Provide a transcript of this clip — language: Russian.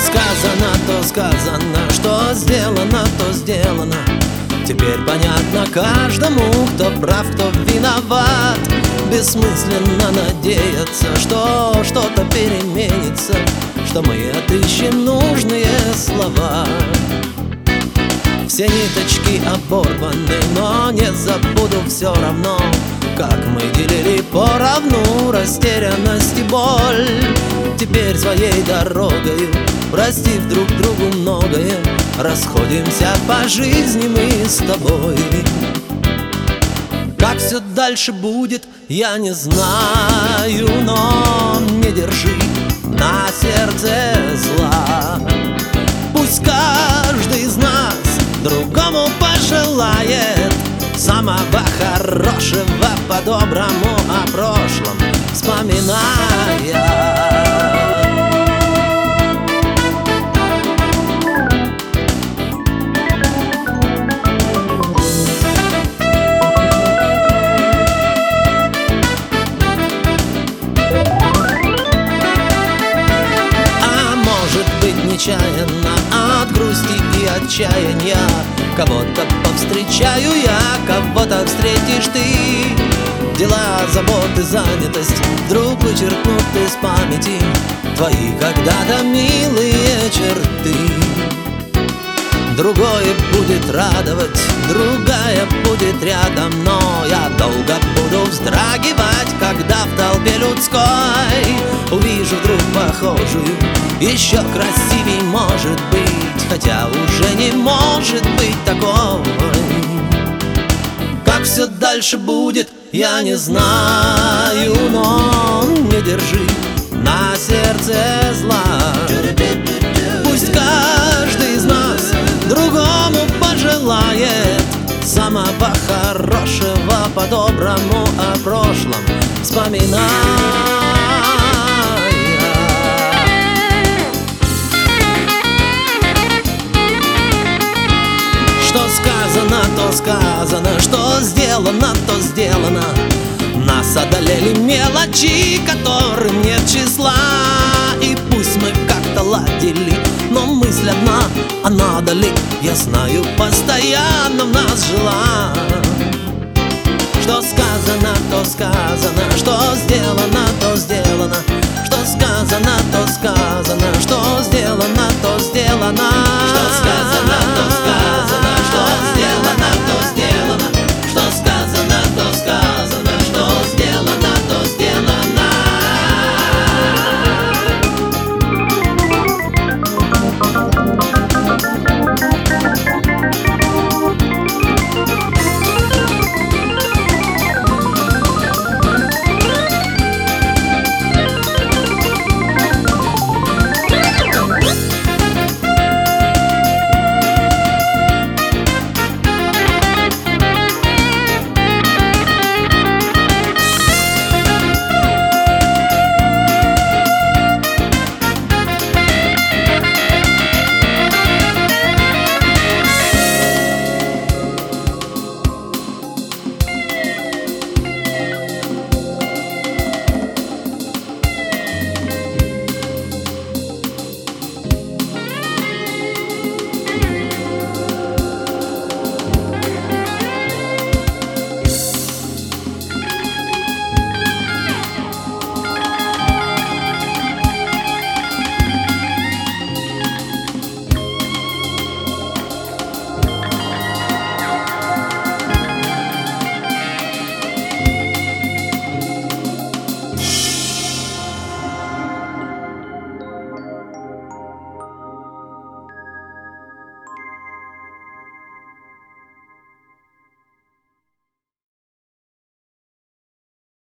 то сказано, что сделано, то сделано. Теперь понятно каждому, кто прав, кто виноват. Бессмысленно надеяться, что что-то переменится, что мы отыщем нужные слова. Все ниточки оборваны, но не забуду все равно, как мы делили поровну растерянность и боль. Теперь своей дорогою, простив друг другу многое, расходимся по жизни мы с тобой. Как все дальше будет, я не знаю, но не держи на сердце зла. Пусть каждый из нас другому пожелает самого хорошего, по-доброму о прошлом вспоминая. Нечаянно от грусти и отчаяния кого-то повстречаю я, кого-то встретишь ты. Дела, заботы, занятость вдруг вычеркнут из памяти твои когда-то милые черты. Другое будет радовать, другая будет рядом, но я долго буду вздрагивать, когда в толпе людской увижу вдруг похожую, еще красивей может быть, хотя уже не может быть такой. Как все дальше будет, я не знаю, но не держи на сердце зла. Пусть каждый из нас другому пожелает самого хорошего, по-доброму о прошлом вспоминая. Что сказано, то сказано, что сделано, то сделано. Нас одолели мелочи, которым нет числа. И пусть мы как-то ладили, но мысль одна, а надо ли, я знаю, постоянно в нас жила. Что сказано, то сказано, что сделано, то сделано. Что сказано, то сказано, что сделано, то сделано. Что сказано, то сказано, что сделано.